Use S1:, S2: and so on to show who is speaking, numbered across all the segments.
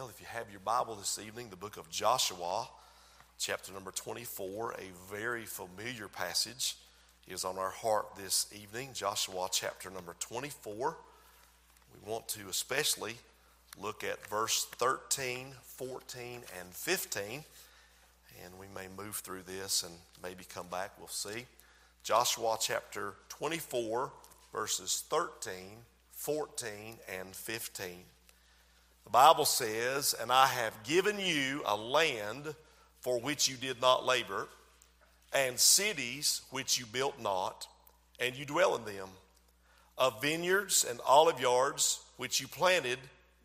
S1: Well, if you have your Bible this evening, the book of Joshua, chapter number 24, a very familiar passage is on our heart this evening. Joshua chapter number 24. We want to especially look at verse 13, 14, and 15. And we may move through this and maybe come back. We'll see. Joshua chapter 24, verses 13, 14, and 15. The Bible says, "And I have given you a land for which you did not labor, and cities which you built not, and you dwell in them, of vineyards and olive yards which you planted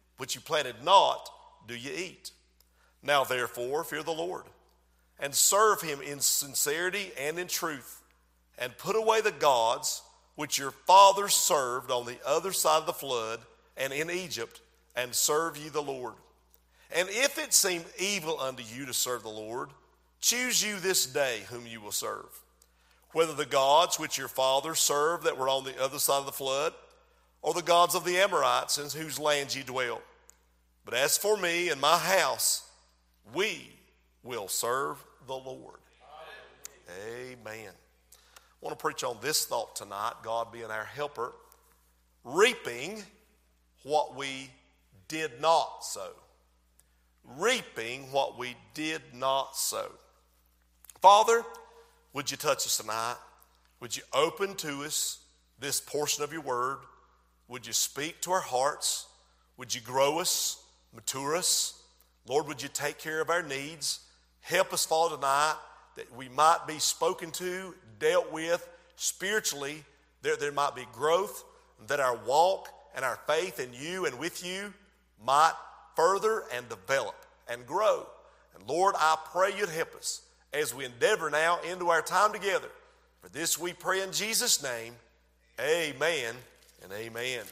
S1: not, do you eat. Now therefore fear the Lord, and serve him in sincerity and in truth, and put away the gods which your fathers served on the other side of the flood and in Egypt, and serve ye the Lord. And if it seem evil unto you to serve the Lord, choose you this day whom you will serve, whether the gods which your fathers served that were on the other side of the flood, or the gods of the Amorites in whose land ye dwell. But as for me and my house, we will serve the Lord." Amen. I want to preach on this thought tonight, God being our helper, reaping what we did not sow. Reaping what we did not sow. Father, would you touch us tonight? Would you open to us this portion of your word? Would you speak to our hearts? Would you grow us, mature us? Lord, would you take care of our needs? Help us, Father, tonight that we might be spoken to, dealt with spiritually. There might be growth, that our walk and our faith in you and with you might further and develop and grow. And Lord, I pray you'd help us as we endeavor now into our time together. For this we pray in Jesus' name. Amen and amen.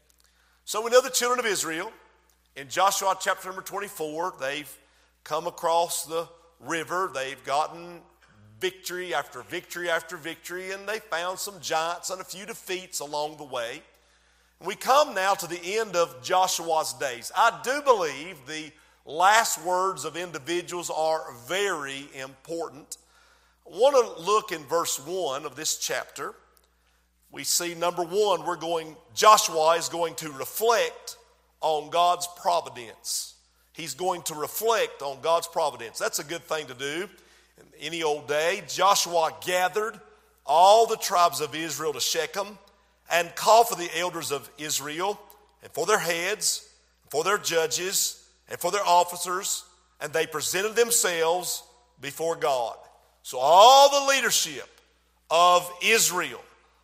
S1: So we know the children of Israel in Joshua chapter number 24, they've come across the river. They've gotten victory after victory after victory, and they found some giants and a few defeats along the way. We come now to the end of Joshua's days. I do believe the last words of individuals are very important. I want to look in verse 1 of this chapter. We see number one, Joshua is going to reflect on God's providence. He's going to reflect on God's providence. That's a good thing to do. In any old day, Joshua gathered all the tribes of Israel to Shechem and called for the elders of Israel and for their heads, for their judges, and for their officers, and they presented themselves before God. So all the leadership of Israel,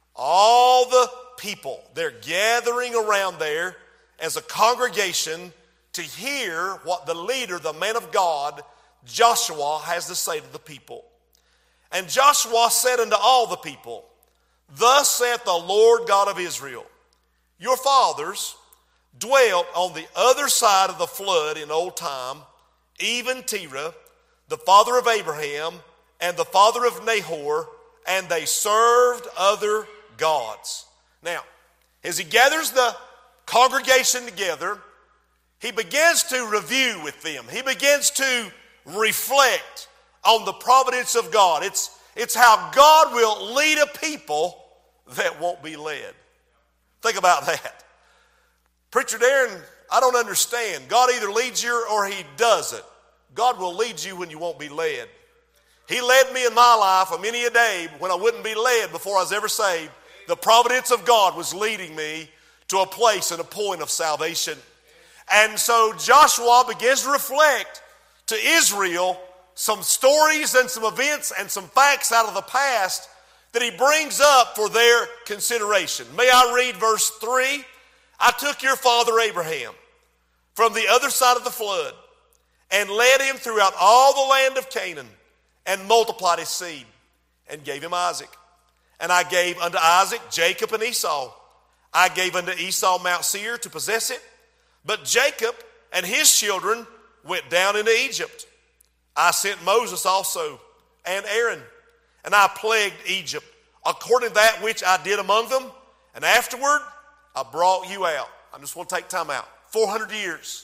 S1: all the people, they're gathering around there as a congregation to hear what the leader, the man of God, Joshua, has to say to the people. And Joshua said unto all the people, "Thus saith the Lord God of Israel, your fathers dwelt on the other side of the flood in old time, even Terah, the father of Abraham, and the father of Nahor, and they served other gods." Now, as he gathers the congregation together, he begins to review with them. He begins to reflect on the providence of God. It's how God will lead a people that won't be led. Think about that. Preacher Darren, I don't understand. God either leads you or he doesn't. God will lead you when you won't be led. He led me in my life a many a day when I wouldn't be led before I was ever saved. The providence of God was leading me to a place and a point of salvation. And so Joshua begins to reflect to Israel some stories and some events and some facts out of the past that he brings up for their consideration. May I read verse 3? "I took your father Abraham from the other side of the flood and led him throughout all the land of Canaan and multiplied his seed and gave him Isaac. And I gave unto Isaac Jacob and Esau. I gave unto Esau Mount Seir to possess it. But Jacob and his children went down into Egypt. I sent Moses also and Aaron, and I plagued Egypt according to that which I did among them. And afterward I brought you out." I just want to take time out. 400 years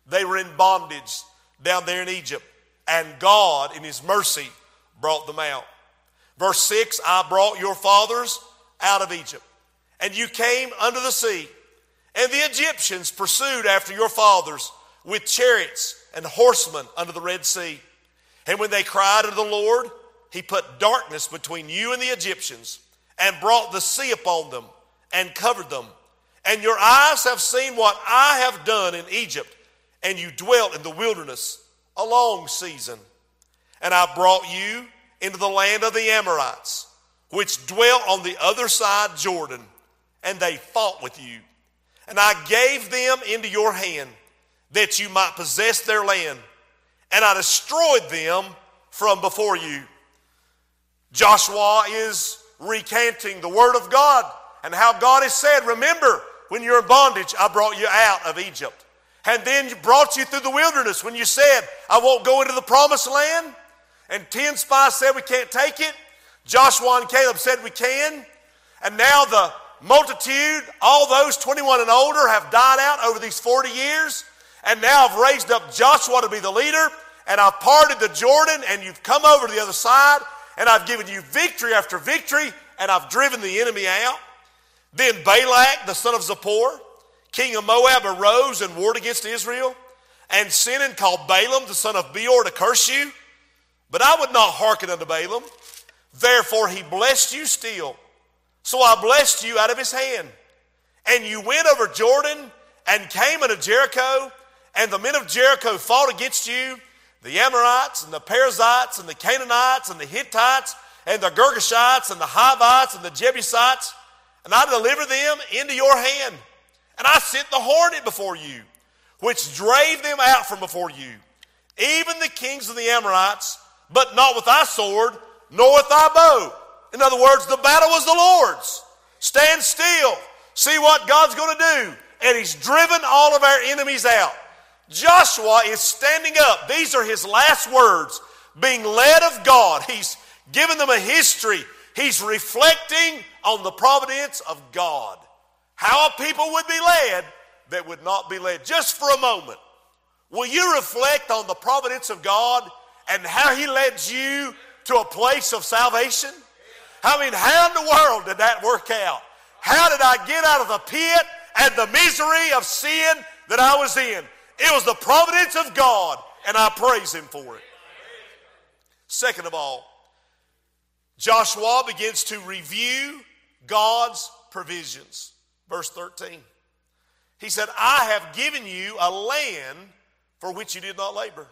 S1: They were in bondage down there in Egypt. And God, in his mercy, brought them out. Verse 6, I brought your fathers out of Egypt, and you came under the sea. And the Egyptians pursued after your fathers with chariots and horsemen under the Red Sea. And when they cried unto the Lord, he put darkness between you and the Egyptians, and brought the sea upon them, and covered them. And your eyes have seen what I have done in Egypt, and you dwelt in the wilderness a long season. And I brought you into the land of the Amorites, which dwelt on the other side Jordan, and they fought with you. And I gave them into your hand, that you might possess their land, and I destroyed them from before you. Joshua is recanting the word of God and how God has said, remember, when you're in bondage, I brought you out of Egypt. And then brought you through the wilderness when you said, I won't go into the promised land. And 10 spies said we can't take it. Joshua and Caleb said we can. And now the multitude, all those 21 and older, have died out over these 40 years. And now I've raised up Joshua to be the leader. And I've parted the Jordan, and you've come over to the other side. And I've given you victory after victory, and I've driven the enemy out. Then Balak, the son of Zippor, king of Moab, arose and warred against Israel, and sent and called Balaam, the son of Beor, to curse you. But I would not hearken unto Balaam. Therefore he blessed you still. So I blessed you out of his hand. And you went over Jordan, and came unto Jericho, and the men of Jericho fought against you, the Amorites, and the Perizzites, and the Canaanites, and the Hittites, and the Girgashites, and the Hivites, and the Jebusites, and I delivered them into your hand. And I sent the hornet before you, which drave them out from before you, even the kings of the Amorites, but not with thy sword, nor with thy bow. In other words, the battle was the Lord's. Stand still. See what God's going to do. And he's driven all of our enemies out. Joshua is standing up. These are his last words, being led of God. He's given them a history. He's reflecting on the providence of God. How a people would be led that would not be led. Just for a moment, will you reflect on the providence of God and how he led you to a place of salvation? I mean, how in the world did that work out? How did I get out of the pit and the misery of sin that I was in? It was the providence of God, and I praise him for it. Second of all, Joshua begins to review God's provisions. Verse 13. He said, I have given you a land for which you did not labor,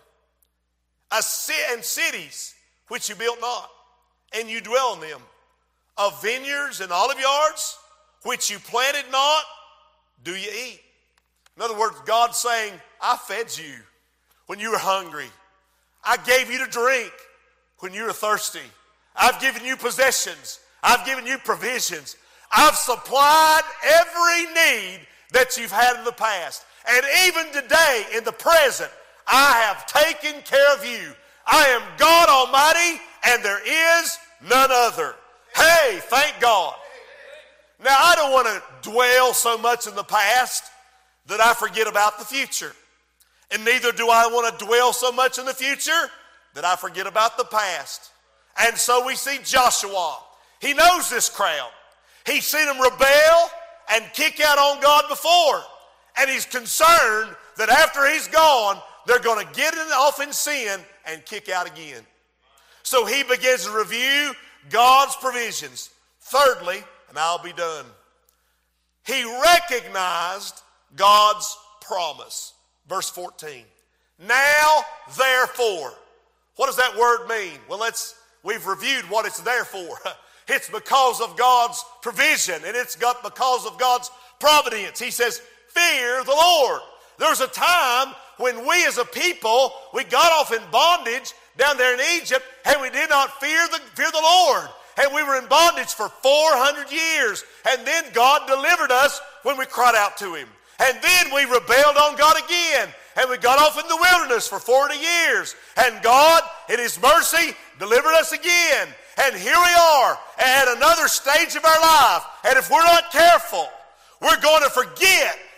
S1: and cities which you built not, and you dwell in them, of vineyards and olive yards, which you planted not, do you eat. In other words, God's saying, I fed you when you were hungry. I gave you to drink when you were thirsty. I've given you possessions. I've given you provisions. I've supplied every need that you've had in the past. And even today, in the present, I have taken care of you. I am God Almighty, and there is none other. Hey, thank God. Now, I don't want to dwell so much in the past that I forget about the future. And neither do I want to dwell so much in the future that I forget about the past. And so we see Joshua. He knows this crowd. He's seen them rebel and kick out on God before. And he's concerned that after he's gone, they're going to get off in sin and kick out again. So he begins to review God's provisions. Thirdly, and I'll be done, he recognized God's promise. Verse 14. Now, therefore. What does that word mean? Well, we've reviewed what it's there for. It's because of God's provision, and it's because of God's providence. He says, fear the Lord. There's a time when we as a people, we got off in bondage down there in Egypt, and we did not fear the Lord. And we were in bondage for 400 years. And then God delivered us when we cried out to him. And then we rebelled on God again. And we got off in the wilderness for 40 years. And God, in his mercy, delivered us again. And here we are at another stage of our life. And if we're not careful, we're going to forget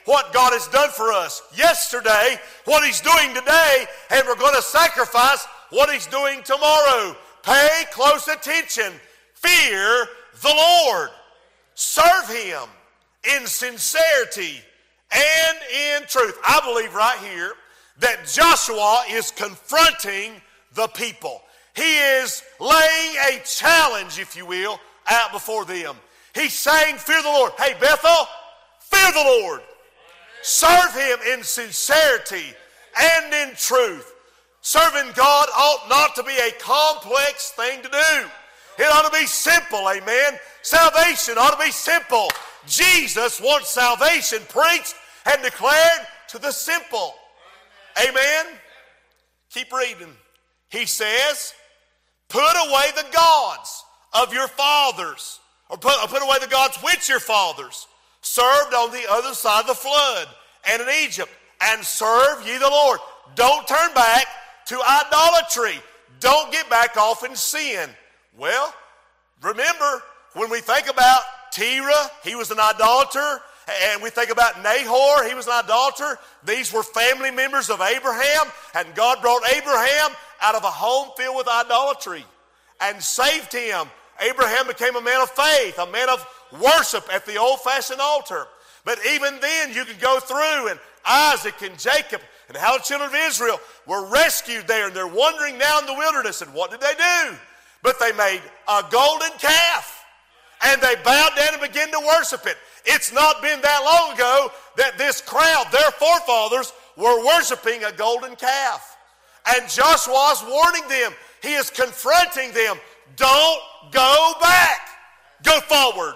S1: what God has done for us yesterday, what He's doing today, and we're going to sacrifice what He's doing tomorrow. Pay close attention. Fear the Lord. Serve Him in sincerity and in truth. I believe right here that Joshua is confronting the people. He is laying a challenge, if you will, out before them. He's saying, fear the Lord. Hey, Bethel, fear the Lord. Serve Him in sincerity and in truth. Serving God ought not to be a complex thing to do. It ought to be simple, amen. Salvation ought to be simple. Jesus wants salvation preached and declared to the simple. Amen. Keep reading. He says, put away the gods of your fathers, or put away the gods which your fathers served on the other side of the flood and in Egypt, and serve ye the Lord. Don't turn back to idolatry. Don't get back off in sin. Well, remember, when we think about Terah, he was an idolater, and we think about Nahor, he was an idolater. These were family members of Abraham, and God brought Abraham out of a home filled with idolatry and saved him. Abraham became a man of faith, a man of worship at the old-fashioned altar. But even then, you could go through, and Isaac and Jacob and how the children of Israel were rescued there, and they're wandering now in the wilderness. And what did they do? But they made a golden calf, and they bowed down and began to worship it. It's not been that long ago that this crowd, their forefathers, were worshiping a golden calf. And Joshua is warning them. He is confronting them. Don't go back. Go forward.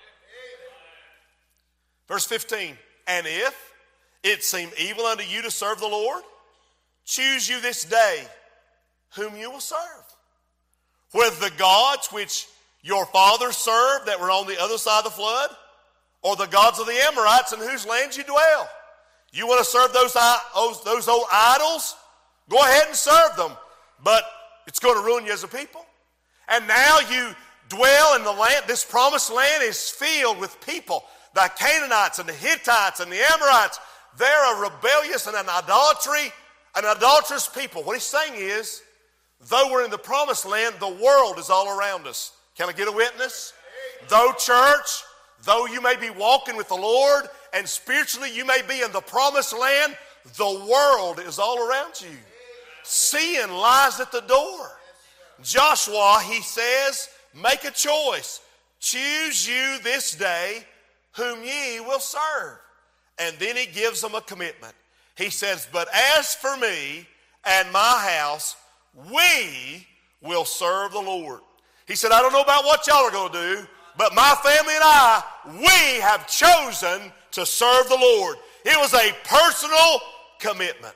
S1: Verse 15. And if it seem evil unto you to serve the Lord, choose you this day whom you will serve. Whether the gods which your fathers served that were on the other side of the flood, or the gods of the Amorites in whose land you dwell. You want to serve those old idols? Go ahead and serve them. But it's going to ruin you as a people. And now you dwell in the land. This promised land is filled with people. The Canaanites and the Hittites and the Amorites. They're a rebellious and an idolatrous people. What he's saying is, though we're in the promised land, the world is all around us. Can I get a witness? Though church, though you may be walking with the Lord, and spiritually you may be in the promised land, the world is all around you. Sin lies at the door. Joshua, he says, make a choice. Choose you this day whom ye will serve. And then he gives them a commitment. He says, but as for me and my house, we will serve the Lord. He said, I don't know about what y'all are going to do, but my family and I, we have chosen to serve the Lord. It was a personal commitment.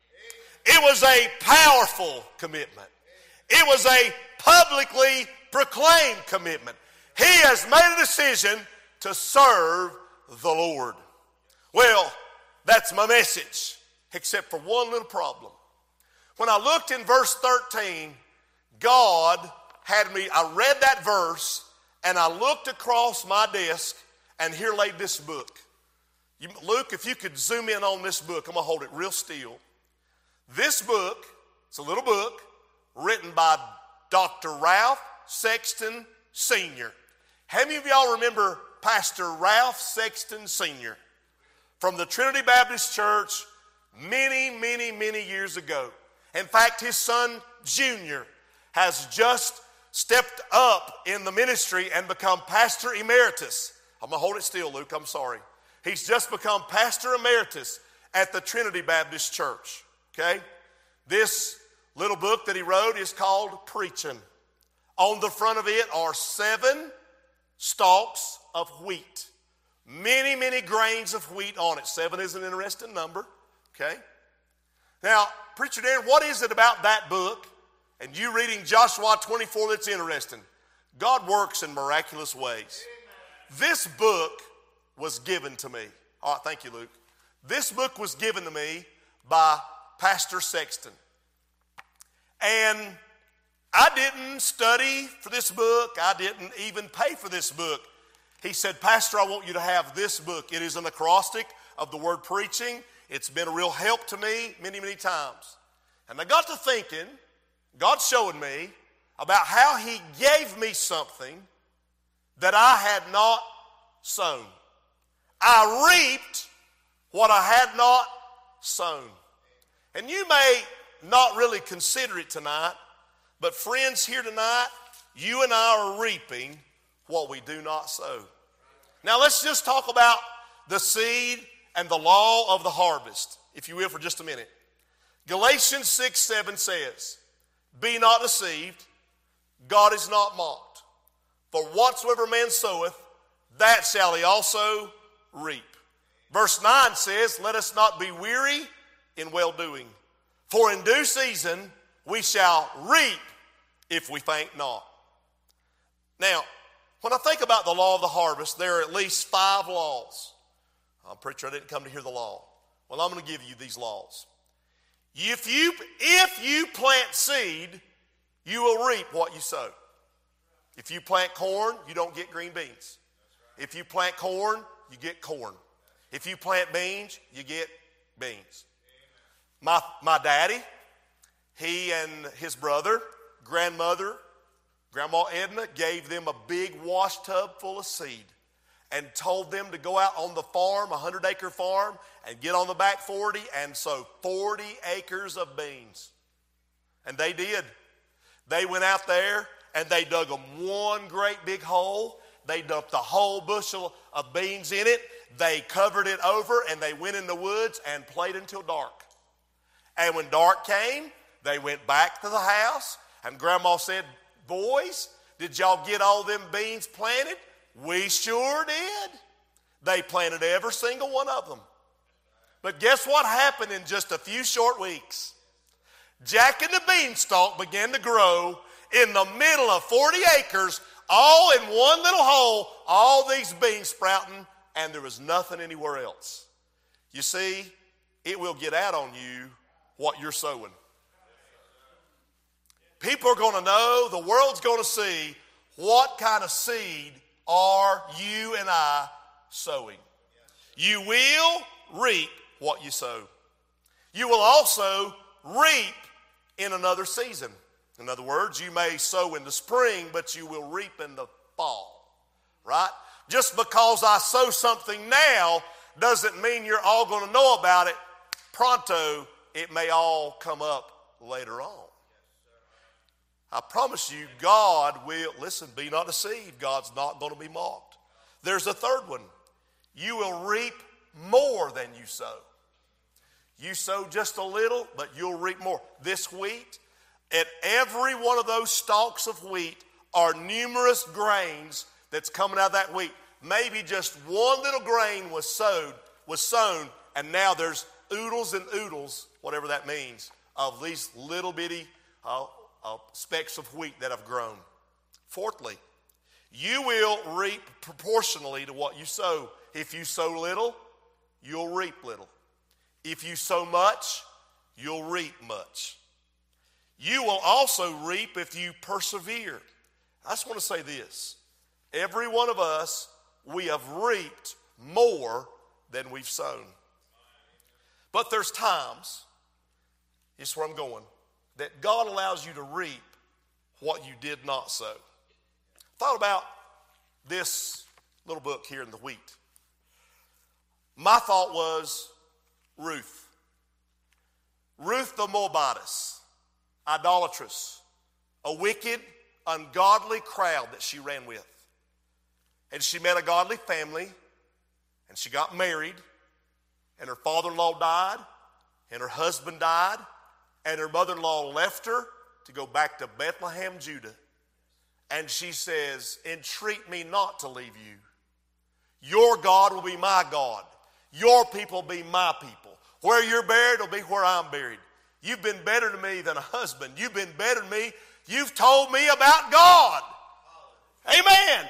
S1: It was a powerful commitment. It was a publicly proclaimed commitment. He has made a decision to serve the Lord. Well, that's my message, except for one little problem. When I looked in verse 13, God had me, I read that verse, and I looked across my desk, and here laid this book. Luke, if you could zoom in on this book, I'm going to hold it real still. This book, it's a little book, written by Dr. Ralph Sexton Sr. How many of y'all remember Pastor Ralph Sexton Sr. from the Trinity Baptist Church many, many, many years ago? In fact, his son, Junior, has just stepped up in the ministry and become pastor emeritus. I'm going to hold it still, Luke, I'm sorry. He's just become pastor emeritus at the Trinity Baptist Church, okay? This little book that he wrote is called Preaching. On the front of it are 7 stalks of wheat. Many, many grains of wheat on it. 7 is an interesting number, okay? Now, Preacher Darren, what is it about that book and you reading Joshua 24 that's interesting? God works in miraculous ways. This book was given to me. All right, thank you, Luke. This book was given to me by Pastor Sexton. And I didn't study for this book. I didn't even pay for this book. He said, Pastor, I want you to have this book. It is an acrostic of the word preaching. It's been a real help to me many, many times. And I got to thinking, God showed me about how He gave me something that I had not sown. I reaped what I had not sown. And you may not really consider it tonight, but friends, here tonight, you and I are reaping what we do not sow. Now let's just talk about the seed and the law of the harvest, if you will, for just a minute. Galatians 6:7 says, "Be not deceived, God is not mocked. For whatsoever man soweth, that shall he also reap." Verse 9 says, "Let us not be weary in well-doing. For in due season we shall reap if we faint not." Now, when I think about the law of the harvest, there are at least 5 laws. I'm pretty sure I didn't come to hear the law. Well, I'm going to give you these laws. If you plant seed, you will reap what you sow. If you plant corn, you don't get green beans. If you plant corn, you get corn. If you plant beans, you get beans. My daddy, he and his brother, grandmother, Grandma Edna, gave them a big wash tub full of seed and told them to go out on the farm, a 100-acre farm, and get on the back 40 and sow 40 acres of beans. And they did. They went out there and they dug them one great big hole. They dumped the whole bushel of beans in it. They covered it over and they went in the woods and played until dark. And when dark came, they went back to the house and Grandma said, "Boys, did y'all get all them beans planted?" "We sure did." They planted every single one of them. But guess what happened in just a few short weeks? Jack and the beanstalk began to grow in the middle of 40 acres, all in one little hole, all these beans sprouting, and there was nothing anywhere else. You see, it will get out on you what you're sowing. People are going to know, the world's going to see what kind of seed are you and I sowing. You will reap what you sow. You will also reap in another season. In other words, you may sow in the spring, but you will reap in the fall, right? Just because I sow something now doesn't mean you're all going to know about it pronto. It may all come up later on. I promise you, God will, listen, be not deceived. God's not going to be mocked. There's a third one. You will reap more than you sow. You sow just a little, but you'll reap more. This wheat, at every one of those stalks of wheat are numerous grains that's coming out of that wheat. Maybe just one little grain was sown, and now there's oodles and oodles, whatever that means, of these little bitty specks of wheat that have grown. Fourthly, you will reap proportionally to what you sow. If you sow little, you'll reap little. If you sow much, you'll reap much. You will also reap if you persevere. I just want to say this. Every one of us, we have reaped more than we've sown. But there's times, here's where I'm going, that God allows you to reap what you did not sow. Thought about this little book here in the wheat. My thought was Ruth. Ruth the Moabitess, idolatrous, a wicked, ungodly crowd that she ran with. And she met a godly family, and she got married, and her father-in-law died, and her husband died, and her mother-in-law left her to go back to Bethlehem, Judah. And she says, "Entreat me not to leave you. Your God will be my God. Your people will be my people. Where you're buried will be where I'm buried. You've been better to me than a husband. You've been better to me. You've told me about God." Amen.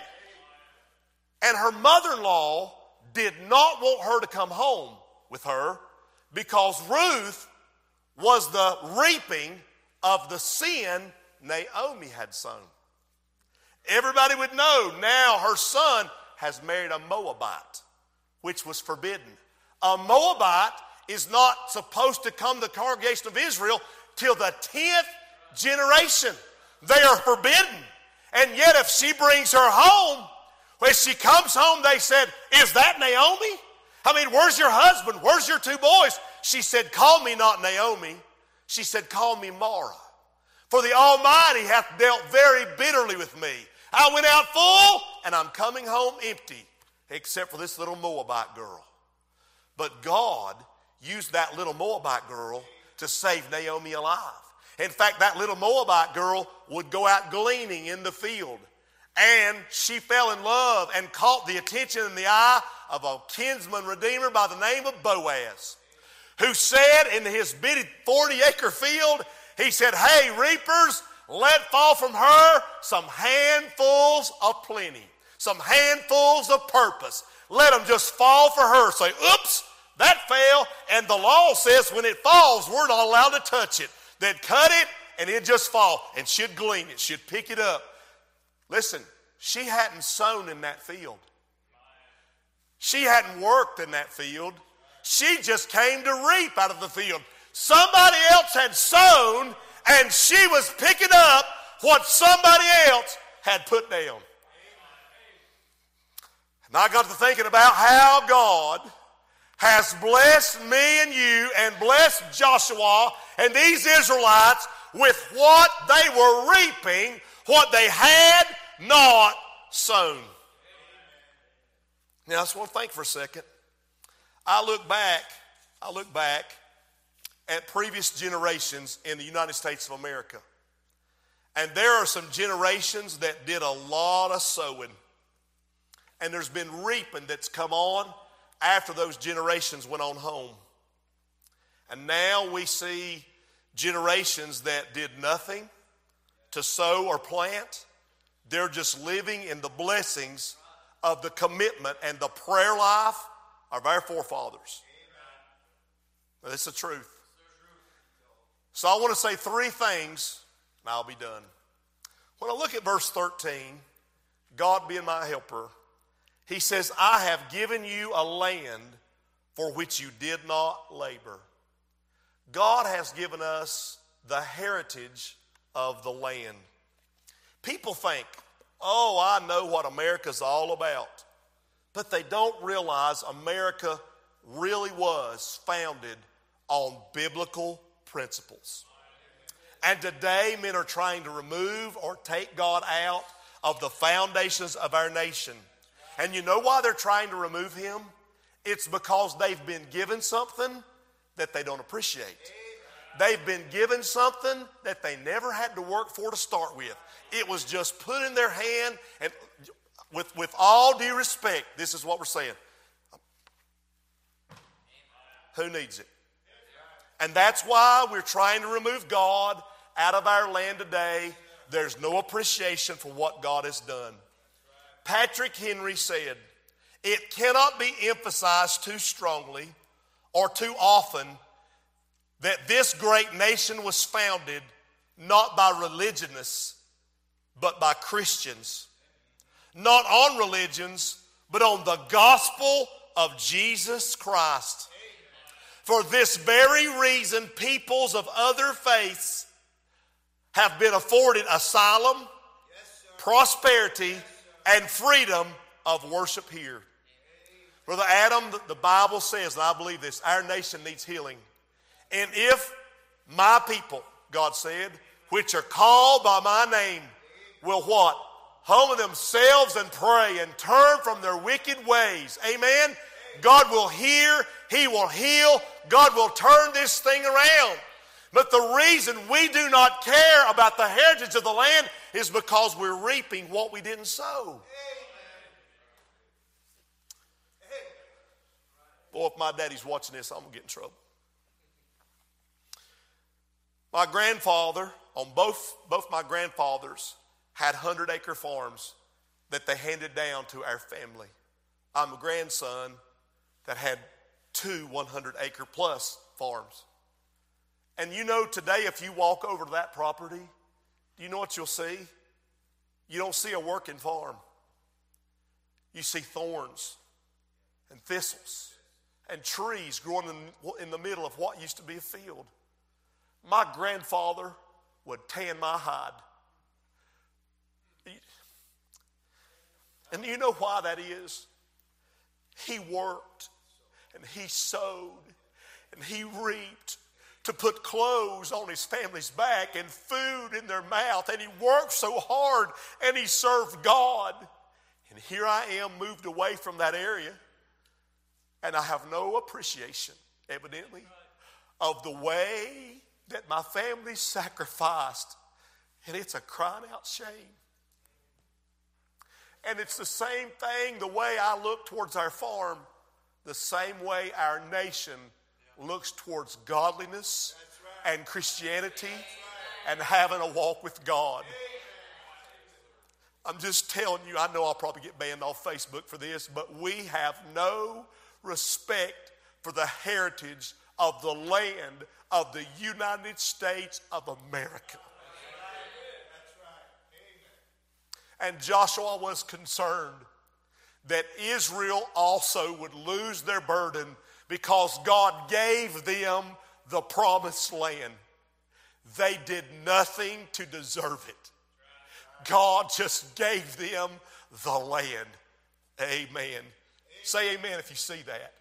S1: And her mother-in-law did not want her to come home with her because Ruth was the reaping of the sin Naomi had sown. Everybody would know now her son has married a Moabite, which was forbidden. A Moabite is not supposed to come to the congregation of Israel till the 10th generation. They are forbidden. And yet if she brings her home, when she comes home, they said, "Is that Naomi? I mean, where's your husband? Where's your 2 boys?" She said, "Call me not Naomi." She said, "Call me Mara. For the Almighty hath dealt very bitterly with me. I went out full, and I'm coming home empty, except for this little Moabite girl." But God used that little Moabite girl to save Naomi alive. In fact, that little Moabite girl would go out gleaning in the field. And she fell in love and caught the attention and the eye of a kinsman redeemer by the name of Boaz, who said in his bitty 40-acre field, he said, "Hey, reapers, let fall from her some handfuls of plenty, some handfuls of purpose. Let them just fall for her." Say, "Oops, that fell." And the law says when it falls, we're not allowed to touch it. They'd cut it and it'd just fall, and she'd glean it. She'd pick it up. Listen, she hadn't sown in that field. She hadn't worked in that field. She just came to reap out of the field. Somebody else had sown, and she was picking up what somebody else had put down. And I got to thinking about how God has blessed me and you and blessed Joshua and these Israelites with what they were reaping, what they had not sown. Now, I just want to think for a second. I look back at previous generations in the United States of America. And there are some generations that did a lot of sowing. And there's been reaping that's come on after those generations went on home. And now we see generations that did nothing to sow or plant. They're just living in the blessings of the commitment and the prayer life of our forefathers. That's the truth. So I want to say 3 things, and I'll be done. When I look at verse 13, God being my helper, he says, "I have given you a land for which you did not labor." God has given us the heritage of the land. People think, "Oh, I know what America's all about." But they don't realize America really was founded on biblical principles. And today men are trying to remove or take God out of the foundations of our nation. And you know why they're trying to remove him? It's because they've been given something that they don't appreciate. They've been given something that they never had to work for to start with. It was just put in their hand, and with all due respect, this is what we're saying. Who needs it? And that's why we're trying to remove God out of our land today. There's no appreciation for what God has done. Patrick Henry said, "It cannot be emphasized too strongly or too often that this great nation was founded not by religionists, but by Christians. Not on religions, but on the gospel of Jesus Christ. For this very reason, peoples of other faiths have been afforded asylum, prosperity, and freedom of worship here." Brother Adam, the Bible says, and I believe this, our nation needs healing. "And if my people," God said, "which are called by my name, will" what? "Humble themselves and pray and turn from their wicked ways." Amen? God will hear. He will heal. God will turn this thing around. But the reason we do not care about the heritage of the land is because we're reaping what we didn't sow. Boy, if my daddy's watching this, I'm going to get in trouble. My grandfather, on both my grandfathers, had 100-acre farms that they handed down to our family. I'm a grandson that had 2 100-acre plus farms. And you know, today if you walk over to that property, do you know what you'll see? You don't see a working farm. You see thorns and thistles and trees growing in the middle of what used to be a field. My grandfather would tan my hide. And you know why that is? He worked and he sowed and he reaped to put clothes on his family's back and food in their mouth. And he worked so hard and he served God. And here I am, moved away from that area. And I have no appreciation, evidently, of the way that my family sacrificed. And it's a crying out shame. And it's the same thing, the way I look towards our farm, the same way our nation looks towards godliness and Christianity and having a walk with God. I'm just telling you, I know I'll probably get banned off Facebook for this, but we have no respect for the heritage of the land of the United States of America. And Joshua was concerned that Israel also would lose their burden because God gave them the promised land. They did nothing to deserve it. God just gave them the land. Amen. Say amen if you see that. Amen.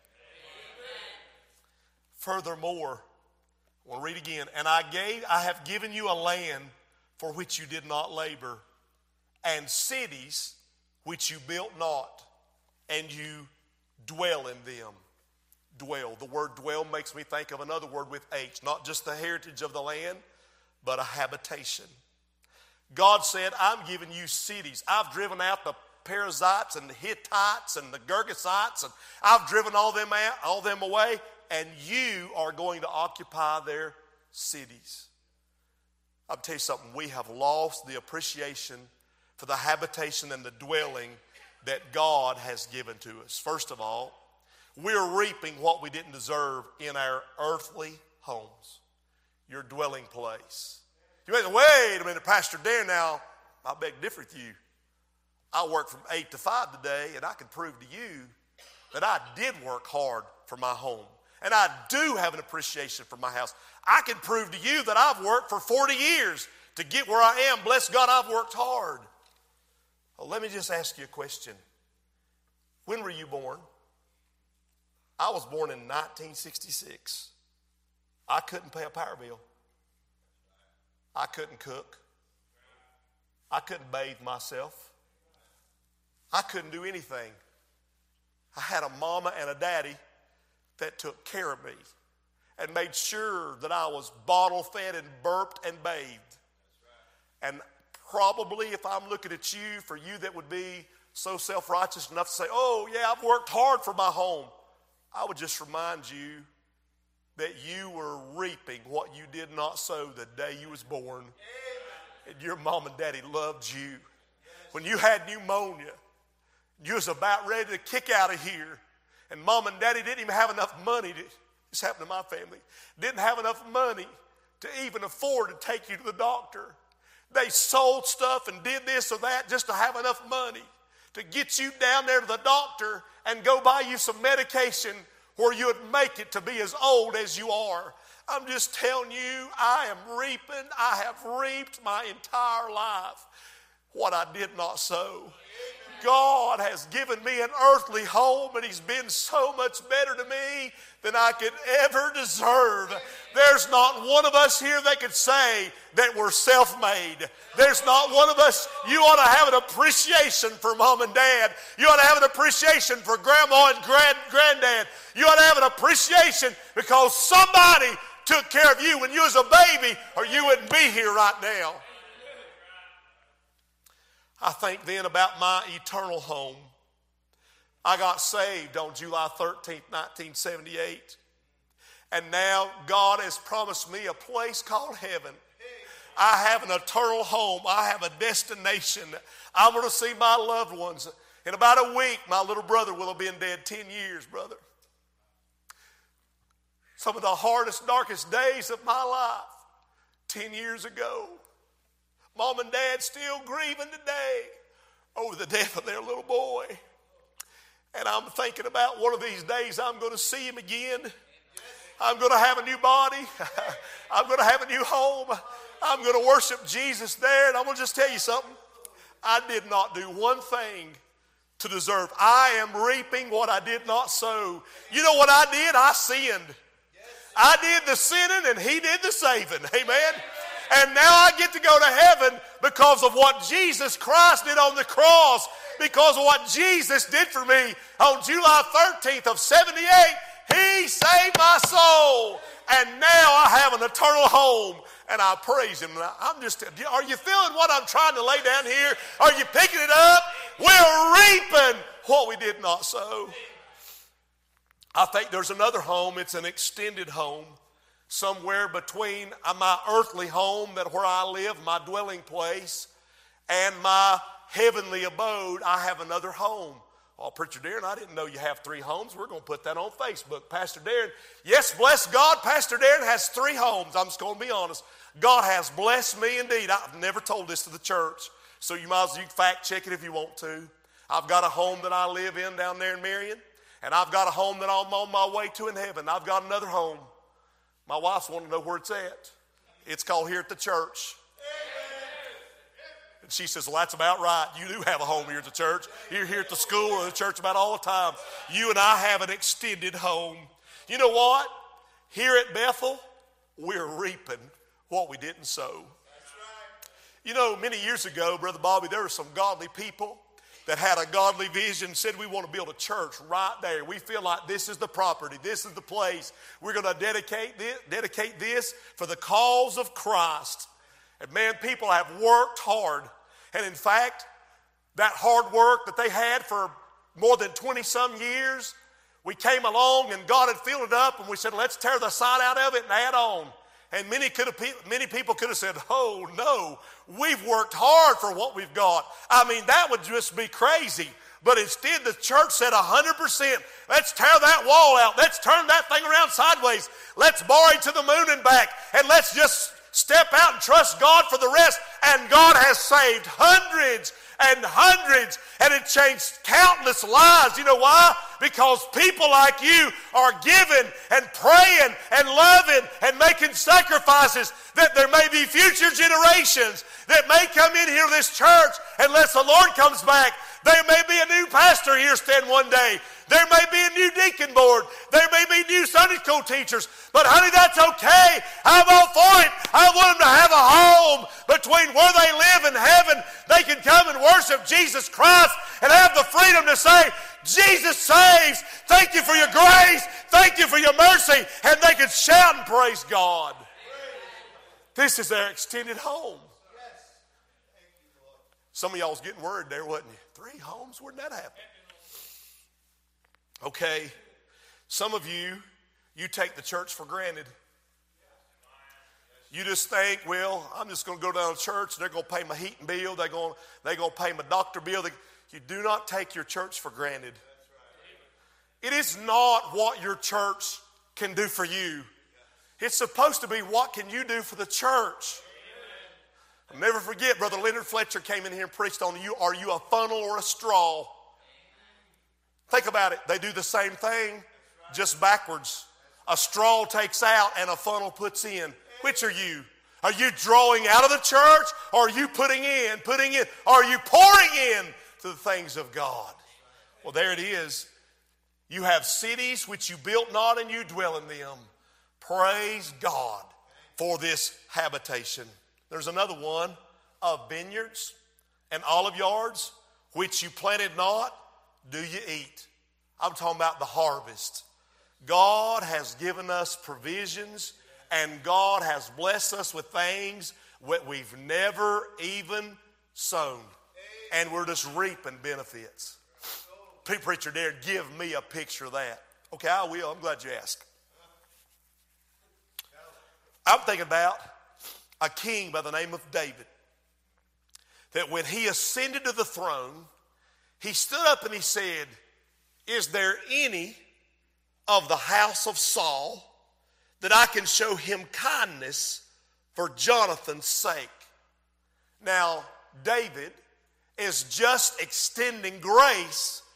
S1: Furthermore, I want to read again. And I have given you a land for which you did not labor, and cities which you built not, and you dwell in them. Dwell. The word dwell makes me think of another word with H. Not just the heritage of the land, but a habitation. God said, I'm giving you cities. I've driven out the Perizzites and the Hittites and the Girgashites, and I've driven all them away, and you are going to occupy their cities. I'll tell you something. We have lost the appreciation for the habitation and the dwelling that God has given to us. First of all, we're reaping what we didn't deserve in our earthly homes, your dwelling place. You may say, wait a minute, Pastor Darren, now, I beg to differ with you. I work from 8 to 5 today, and I can prove to you that I did work hard for my home. And I do have an appreciation for my house. I can prove to you that I've worked for 40 years to get where I am. Bless God, I've worked hard. Well, let me just ask you a question. When were you born? I was born in 1966. I couldn't pay a power bill. I couldn't cook. I couldn't bathe myself. I couldn't do anything. I had a mama and a daddy that took care of me and made sure that I was bottle fed and burped and bathed. And probably if I'm looking at you, for you that would be so self-righteous enough to say, oh yeah, I've worked hard for my home, I would just remind you that you were reaping what you did not sow the day you was born. Amen. And your mom and daddy loved you. Yes. When you had pneumonia, you was about ready to kick out of here. And mom and daddy didn't even have enough money. This happened to my family. Didn't have enough money to even afford to take you to the doctor. They sold stuff and did this or that just to have enough money to get you down there to the doctor and go buy you some medication where you would make it to be as old as you are. I'm just telling you, I have reaped my entire life what I did not sow. God has given me an earthly home, and He's been so much better to me than I could ever deserve. There's not one of us here that could say that we're self-made. There's not one of us. You ought to have an appreciation for mom and dad. You ought to have an appreciation for grandma and granddad. You ought to have an appreciation because somebody took care of you when you was a baby, or you wouldn't be here right now. I think then about my eternal home. I got saved on July 13th, 1978. And now God has promised me a place called heaven. I have an eternal home. I have a destination. I'm going to see my loved ones. In about a week, my little brother will have been dead 10 years, brother. Some of the hardest, darkest days of my life, 10 years ago. Mom and dad still grieving today over the death of their little boy. And I'm thinking about one of these days I'm going to see him again. I'm going to have a new body. I'm going to have a new home. I'm going to worship Jesus there. And I'm going to just tell you something. I did not do one thing to deserve. I am reaping what I did not sow. You know what I did? I sinned. I did the sinning and he did the saving. Amen. And now I get to go to heaven because of what Jesus Christ did on the cross. Because of what Jesus did for me on July 13th of 78. He saved my soul. And now I have an eternal home. And I praise him. I'm just, are you feeling what I'm trying to lay down here? Are you picking it up? We're reaping what we did not sow. I think there's another home. It's an extended home. Somewhere between my earthly home, that where I live, my dwelling place, and my heavenly abode, I have another home. Oh, Preacher Darren, I didn't know you have 3 homes. We're going to put that on Facebook. Pastor Darren, yes, bless God, Pastor Darren has 3 homes. I'm just going to be honest. God has blessed me indeed. I've never told this to the church, so you might as well fact check it if you want to. I've got a home that I live in down there in Marion, and I've got a home that I'm on my way to in heaven. I've got another home. My wife's wanting to know where it's at. It's called here at the church. And she says, well, that's about right. You do have a home here at the church. You're here at the school or the church about all the time. You and I have an extended home. You know what? Here at Bethel, we're reaping what we didn't sow. You know, many years ago, Brother Bobby, there were some godly people that had a godly vision, said we want to build a church right there. We feel like this is the property. This is the place. We're going to dedicate this for the cause of Christ. And man, people have worked hard. And in fact, that hard work that they had for more than 20-some years, we came along and God had filled it up and we said, let's tear the side out of it and add on. And many people could have said, oh no, we've worked hard for what we've got. I mean, that would just be crazy. But instead, the church said 100%, let's tear that wall out. Let's turn that thing around sideways. Let's borrow it to the moon and back. And let's just step out and trust God for the rest. And God has saved hundreds and hundreds, and it changed countless lives. You know why? Because people like you are giving and praying and loving and making sacrifices that there may be future generations that may come in here to this church unless the Lord comes back. There may be a new pastor here stand one day. There may be a new deacon board. There may be new Sunday school teachers. But honey, that's okay. I'm all for it. I want them to have a home between where they live and heaven. They can come and worship Jesus Christ and have the freedom to say, Jesus saves. Thank you for your grace. Thank you for your mercy. And they can shout and praise God. This is their extended home. Some of y'all was getting worried there, wasn't you? 3 homes? Where'd that happen? Okay, some of you take the church for granted. You just think, well, I'm just going to go down to church. They're going to pay my heating bill. They're going to pay my doctor bill. You do not take your church for granted. It is not what your church can do for you. It's supposed to be what can you do for the church. I'll never forget, Brother Leonard Fletcher came in here and preached on you. Are you a funnel or a straw? Think about it. They do the same thing, just backwards. A straw takes out and a funnel puts in. Which are you? Are you drawing out of the church, or are you putting in? Are you pouring in to the things of God? Well, there it is. You have cities which you built not, and you dwell in them. Praise God for this habitation. There's another one of vineyards and olive yards, which you planted not, do you eat? I'm talking about the harvest. God has given us provisions, and God has blessed us with things that we've never even sown. And we're just reaping benefits. Preacher Darren, give me a picture of that. Okay, I will. I'm glad you asked. I'm thinking about a king by the name of David. That when he ascended to the throne, he stood up and he said, is there any of the house of Saul that I can show him kindness for Jonathan's sake? Now, David is just extending grace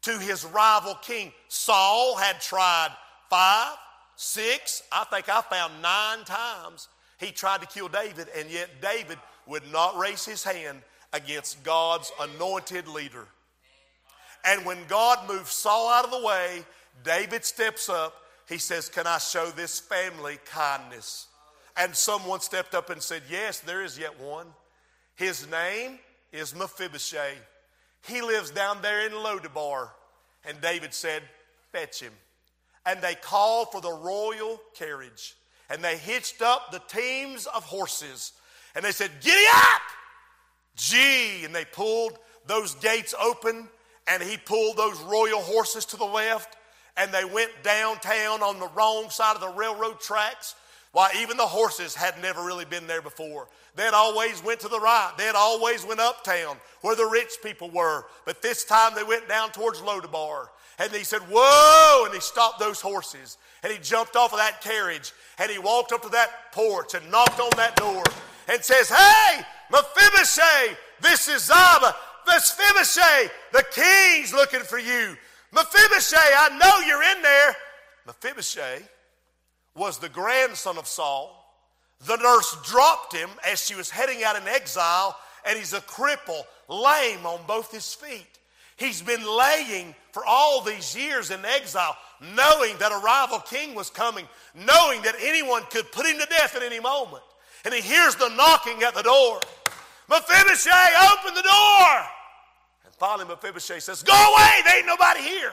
S1: to his rival king. Saul had tried 5, 6, I think I found 9 times he tried to kill David, and yet David would not raise his hand against God's anointed leader. And when God moved Saul out of the way, David steps up. He says, can I show this family kindness? And someone stepped up and said, yes, there is yet one. His name is Mephibosheth. He lives down there in Lodebar. And David said, fetch him. And they called for the royal carriage. And they hitched up the teams of horses. And they said, giddy up! Gee! And they pulled those gates open. And he pulled those royal horses to the left. And they went downtown on the wrong side of the railroad tracks. Why, even the horses had never really been there before. They had always went to the right. They had always went uptown where the rich people were. But this time they went down towards Lodebar. And he said, whoa! And he stopped those horses. And he jumped off of that carriage. And he walked up to that porch and knocked on that door. And says, hey, Mephibosheth, this is Ziba. Mephibosheth, the king's looking for you. Mephibosheth, I know you're in there. Mephibosheth was the grandson of Saul. The nurse dropped him as she was heading out in exile, and he's a cripple, lame on both his feet. He's been laying for all these years in exile, knowing that a rival king was coming, knowing that anyone could put him to death at any moment. And he hears the knocking at the door. Mephibosheth, open the door! And finally Mephibosheth says, go away, there ain't nobody here.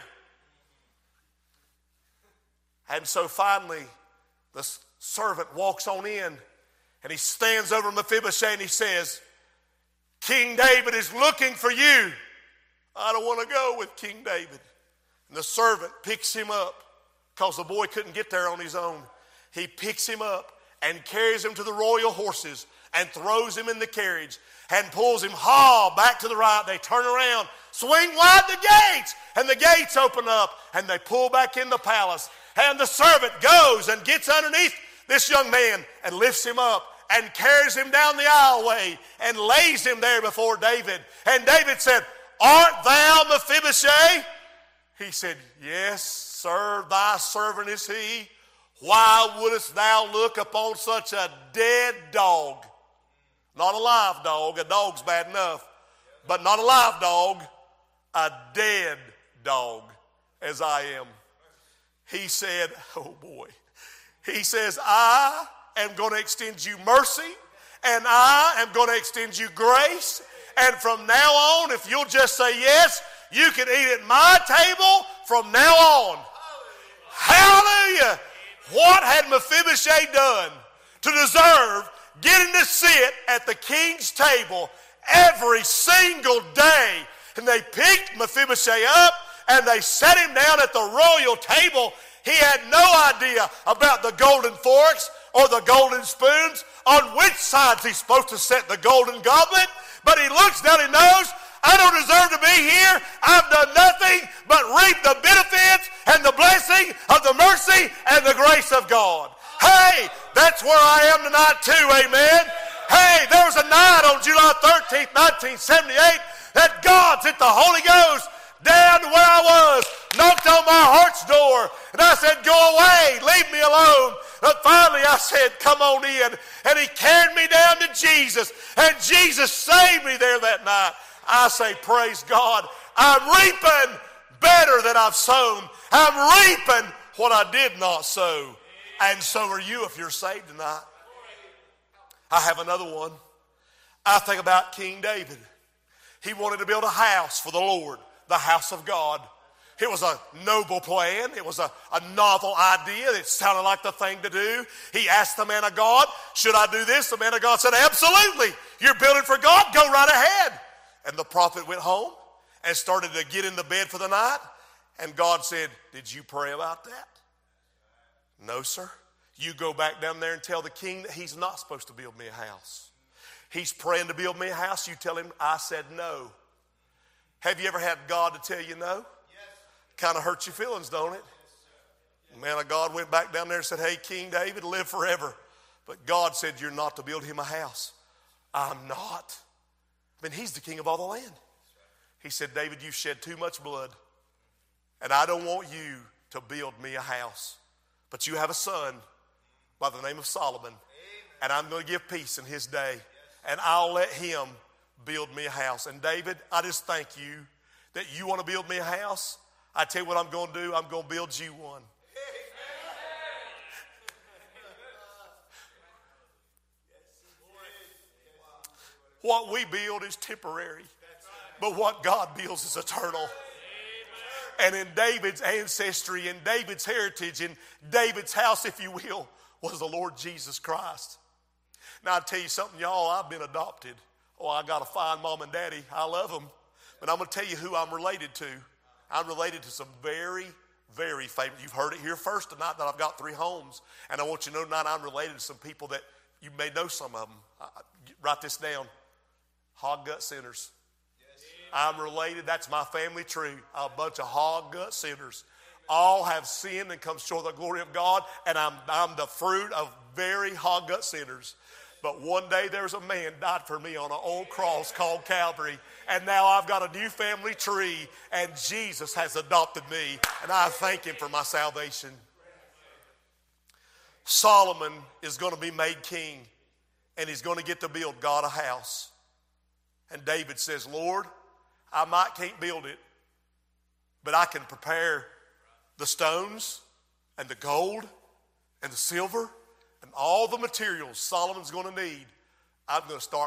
S1: And so finally the servant walks on in, and he stands over Mephibosheth and he says, King David is looking for you. I don't want to go with King David. And the servant picks him up because the boy couldn't get there on his own. He picks him up and carries him to the royal horses and throws him in the carriage and pulls him back to the right. They turn around, swing wide the gates, and the gates open up, and they pull back in the palace. And the servant goes and gets underneath this young man and lifts him up and carries him down the aisleway and lays him there before David. And David said, art thou Mephibosheth? He said, yes, sir, thy servant is he. Why wouldest thou look upon such a dead dog? Not a live dog. A dog's bad enough. But not a live dog. A dead dog, as I am. He said, oh boy. He says, I am going to extend you mercy, and I am going to extend you grace. And from now on, if you'll just say yes, you can eat at my table from now on. Hallelujah. What had Mephibosheth done to deserve getting to sit at the king's table every single day? And they picked Mephibosheth up and they set him down at the royal table. He had no idea about the golden forks or the golden spoons, on which sides he's supposed to set the golden goblet. But he looks down and knows, I don't deserve to be here. I've done nothing but reap the benefits and the blessing of the mercy and the grace of God. Hey, that's where I am tonight too, amen. Hey, there was a night on July 13th, 1978 that God sent the Holy Ghost down to where I was, knocked on my heart's door, and I said, go away, leave me alone. But finally I said, come on in. And he carried me down to Jesus, and Jesus saved me there that night. I say, praise God. I'm reaping better than I've sown. I'm reaping what I did not sow. And so are you if you're saved tonight. I have another one. I think about King David. He wanted to build a house for the Lord, the house of God. It was a noble plan. It was a novel idea. It sounded like the thing to do. He asked the man of God, should I do this? The man of God said, absolutely. You're building for God. Go right ahead. And the prophet went home and started to get in the bed for the night. And God said, did you pray about that? No, sir. You go back down there and tell the king that he's not supposed to build me a house. He's praying to build me a house. You tell him, I said no. Have you ever had God to tell you no? Yes. Kind of hurts your feelings, don't it? The man of God went back down there and said, hey, King David, live forever. But God said, you're not to build him a house. I'm not. I mean, he's the king of all the land. He said, David, you've shed too much blood. And I don't want you to build me a house. But you have a son by the name of Solomon. And I'm going to give peace in his day. And I'll let him build me a house. And David, I just thank you that you want to build me a house. I tell you what I'm going to do. I'm going to build you one. What we build is temporary, but what God builds is eternal. And in David's ancestry, in David's heritage, in David's house, if you will, was the Lord Jesus Christ. Now, I'll tell you something, y'all, I've been adopted. Oh, I got a fine mom and daddy. I love them. But I'm going to tell you who I'm related to. I'm related to some very, very famous. You've heard it here first tonight that I've got 3 homes. And I want you to know tonight I'm related to some people that you may know some of them. Write this down. Hog gut sinners. I'm related. That's my family tree. A bunch of hog gut sinners. All have sinned and come short of the glory of God. And I'm the fruit of very hog gut sinners. But one day there's a man died for me on an old cross called Calvary. And now I've got a new family tree. And Jesus has adopted me. And I thank him for my salvation. Solomon is going to be made king. And he's going to get to build God a house. And David says, Lord, I can't build it, but I can prepare the stones and the gold and the silver and all the materials Solomon's going to need. I'm going to start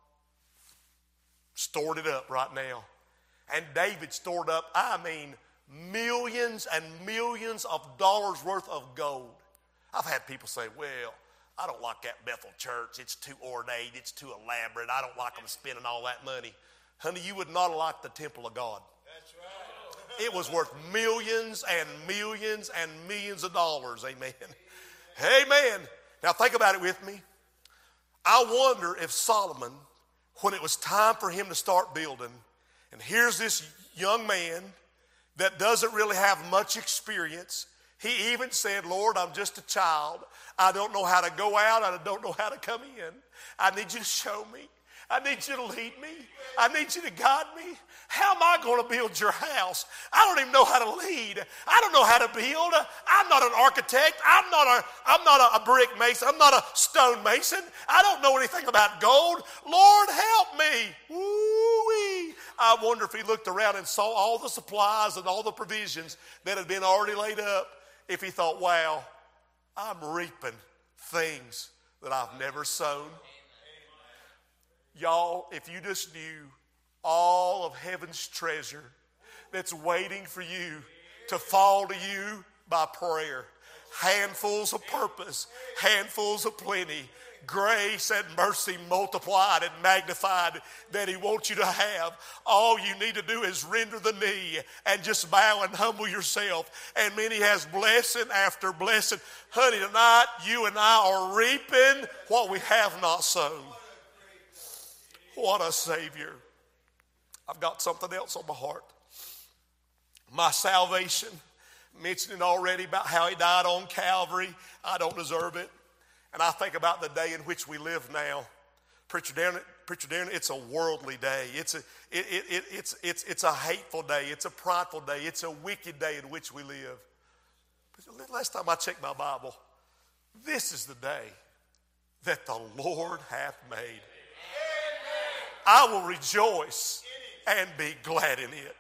S1: storing it up right now. And David stored up, millions and millions of dollars worth of gold. I've had people say, well, I don't like that Bethel church. It's too ornate. It's too elaborate. I don't like them spending all that money. Honey, you would not like the temple of God. That's right. It was worth millions and millions and millions of dollars. Amen. Amen. Now think about it with me. I wonder if Solomon, when it was time for him to start building, and here's this young man that doesn't really have much experience. He even said, Lord, I'm just a child. I don't know how to go out. I don't know how to come in. I need you to show me. I need you to lead me. I need you to guide me. How am I going to build your house? I don't even know how to lead. I don't know how to build. I'm not an architect. I'm not a brick mason. I'm not a stone mason. I don't know anything about gold. Lord, help me. Woo-wee. I wonder if he looked around and saw all the supplies and all the provisions that had been already laid up, if he thought, wow, I'm reaping things that I've never sown. Y'all, if you just knew all of heaven's treasure that's waiting for you to fall to you by prayer. Handfuls of purpose, handfuls of plenty, grace and mercy multiplied and magnified that he wants you to have. All you need to do is render the knee and just bow and humble yourself. And then he has blessing after blessing. Honey, tonight you and I are reaping what we have not sown. What a Savior. I've got something else on my heart. My salvation, mentioning already about how he died on Calvary. I don't deserve it. And I think about the day in which we live now. Preacher Darren, it's a worldly day. It's a hateful day. It's a prideful day. It's a wicked day in which we live. But last time I checked my Bible, this is the day that the Lord hath made. I will rejoice and be glad in it.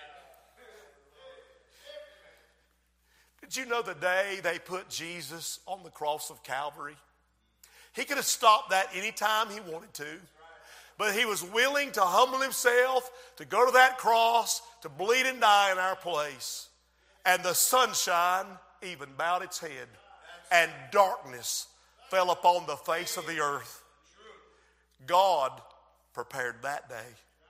S1: Did you know the day they put Jesus on the cross of Calvary? He could have stopped that anytime he wanted to. But he was willing to humble himself, to go to that cross, to bleed and die in our place. And the sunshine even bowed its head. And darkness fell upon the face of the earth. God prepared that day.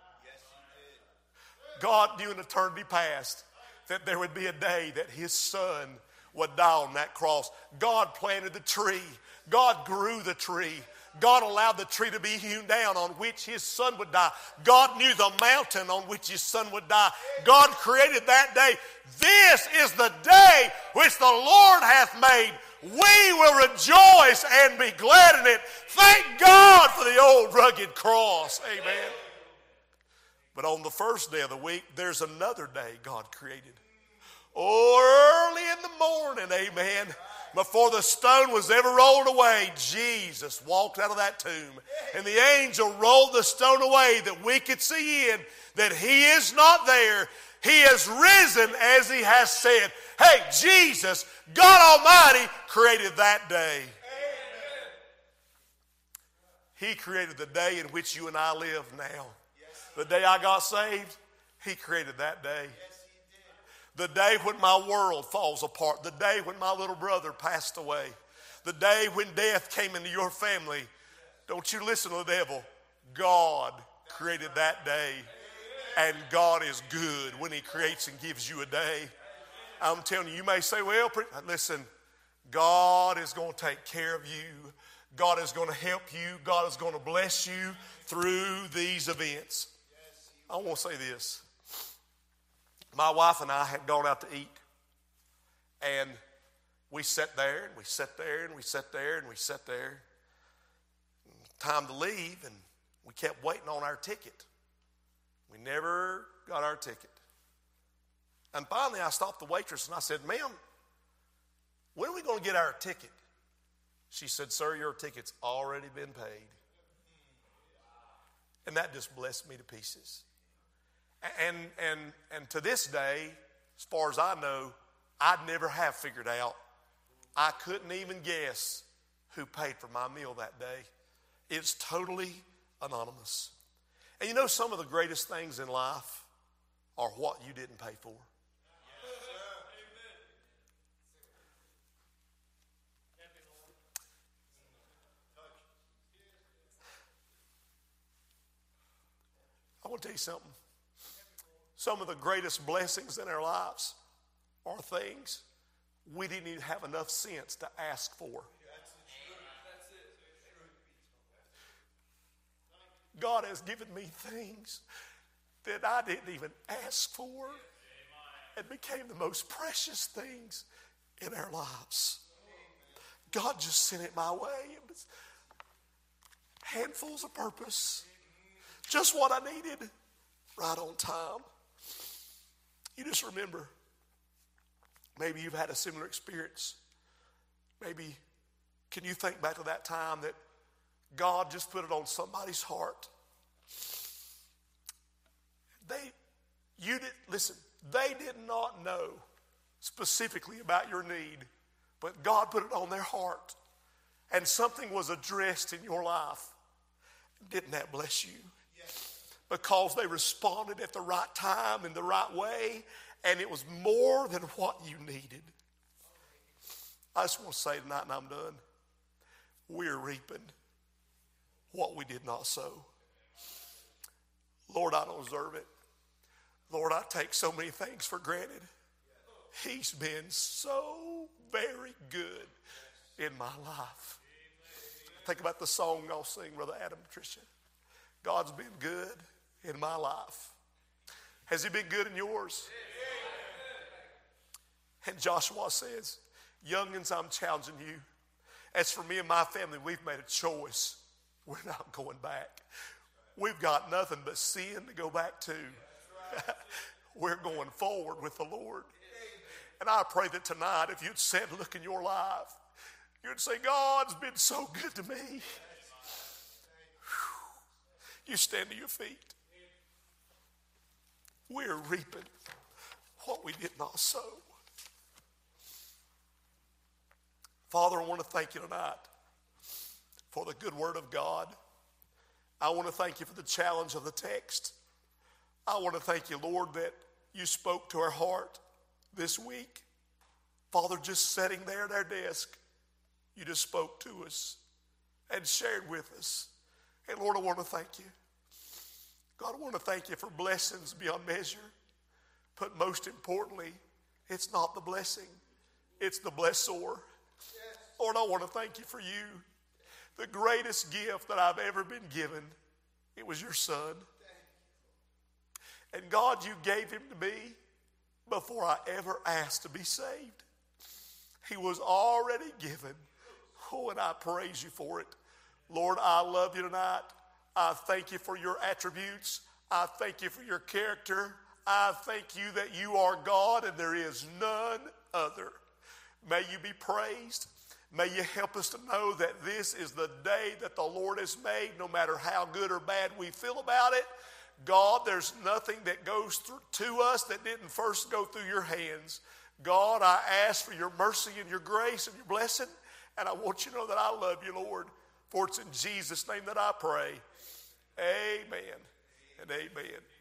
S1: God knew in eternity past that there would be a day that his son would die on that cross. God planted the tree. God grew the tree. God allowed the tree to be hewn down on which his son would die. God knew the mountain on which his son would die. God created that day. This is the day which the Lord hath made. We will rejoice and be glad in it. Thank God for the old rugged cross. Amen. But on the first day of the week, there's another day God created. Oh, early in the morning, amen. Before the stone was ever rolled away, Jesus walked out of that tomb. And the angel rolled the stone away that we could see in, that he is not there. He has risen as he has said. Hey, Jesus, God Almighty, created that day. He created the day in which you and I live now. The day I got saved, he created that day. The day when my world falls apart. The day when my little brother passed away. The day when death came into your family. Don't you listen to the devil. God created that day. And God is good when he creates and gives you a day. I'm telling you, you may say, well, listen, God is going to take care of you. God is going to help you. God is going to bless you through these events. I want to say this. My wife and I had gone out to eat. And we sat there, and we sat there, and we sat there, and we sat there. Time to leave, and we kept waiting on our ticket. We never got our ticket. And finally, I stopped the waitress, and I said, ma'am, when are we going to get our ticket? She said, sir, your ticket's already been paid. And that just blessed me to pieces. And to this day, as far as I know, I'd never have figured out. I couldn't even guess who paid for my meal that day. It's totally anonymous. And you know, some of the greatest things in life are what you didn't pay for. I want to tell you something. Some of the greatest blessings in our lives are things we didn't even have enough sense to ask for. God has given me things that I didn't even ask for and became the most precious things in our lives. God just sent it my way. It was handfuls of purpose. Just what I needed, right on time. You just remember, maybe you've had a similar experience. Maybe, can you think back to that time that God just put it on somebody's heart? They did not know specifically about your need, but God put it on their heart, and something was addressed in your life. Didn't that bless you? Because they responded at the right time in the right way, and it was more than what you needed. I just want to say tonight, and I'm done, we're reaping what we did not sow. Lord, I don't deserve it. Lord, I take so many things for granted. He's been so very good in my life. Think about the song I'll sing, Brother Adam and Patricia. God's been good in my life. Has he been good in yours? And Joshua says, youngins, I'm challenging you. As for me and my family, we've made a choice. We're not going back. We've got nothing but sin to go back to. We're going forward with the Lord. And I pray that tonight, if you'd sit and look in your life, you'd say, God's been so good to me. Whew. You stand to your feet. We're reaping what we did not sow. Father, I want to thank you tonight for the good word of God. I want to thank you for the challenge of the text. I want to thank you, Lord, that you spoke to our heart this week. Father, just sitting there at our desk, you just spoke to us and shared with us. And Lord, I want to thank you. God, I want to thank you for blessings beyond measure. But most importantly, it's not the blessing, it's the blessor. Lord, I want to thank you for you. The greatest gift that I've ever been given, it was your son. And God, you gave him to me before I ever asked to be saved. He was already given. Oh, and I praise you for it. Lord, I love you tonight. I thank you for your attributes. I thank you for your character. I thank you that you are God and there is none other. May you be praised. May you help us to know that this is the day that the Lord has made, no matter how good or bad we feel about it. God, there's nothing that goes to us that didn't first go through your hands. God, I ask for your mercy and your grace and your blessing, and I want you to know that I love you, Lord, for it's in Jesus' name that I pray. Amen and amen.